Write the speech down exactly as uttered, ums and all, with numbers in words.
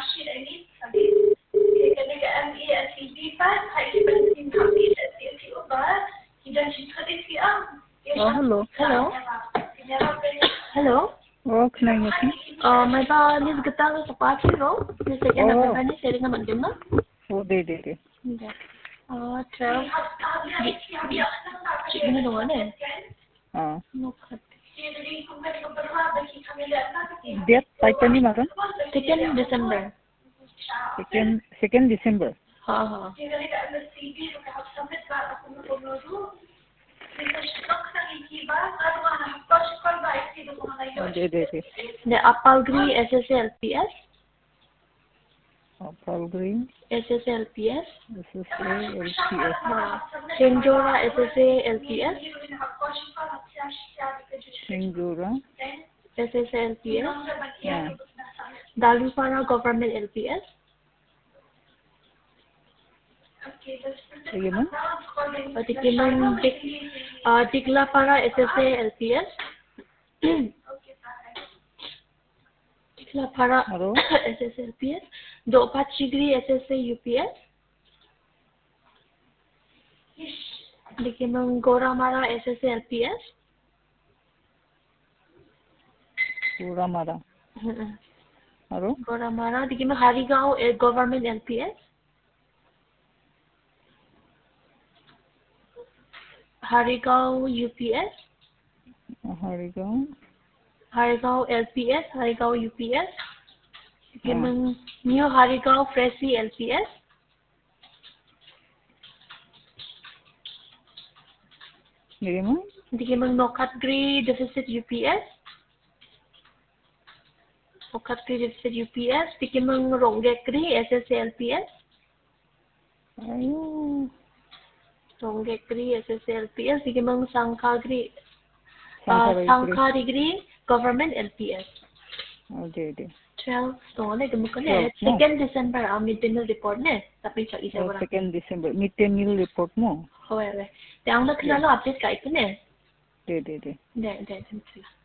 Oh, hello. Hello. Hello. Oh, can I help you? Uh, may ba nis gata sa party ro? Nis sa kana Oh. ba ni sering naman din na? Oh, they did it. Okay. Ah, twelve. Sige na naman eh. Ah. No cut. Date taken ni maran? Second December. Second second December. Ha ha. Oh, they did it. The Apalgri S S L P S. Apple Green. S S L P S. S S A L P S. हाँ Chenjora S S A L P S. Singura. S S A L P S. Yeah. Dalupara Government L P S. Sige mo? Tikimang Dik uh, Diklapara S S A L P S. Diklapara Hello? S S A L P S. Dopachigri S S A U P S. Dikimang Goramara S S A L P S. Uramara. Hello? Goramara. Dikimang Harigao uh, Government L P S. Harigao U P S. Harigao. Harigao L P S. Harigao U P S. Dikimang New Harigao Fresi L P S. Sige mo? Dikimang Nokatgri Deficit U P S. Nokatgri Deficit U P S. Dikimang Ronggekri S S A L P S. Ayun. Ronggekri S S A L P S. Dikimang Sangkagri Sangkarigri. Sangkarigri Government L P S. Oh, they did. twelve. So, na gamuk ka twelve, na. Second December ang midday report na. Tapi sa isa Oh, wala. second December. Midday meal report mo? However, te ang nakilala update ka ito na. They did it. Hindi, hindi, hindi.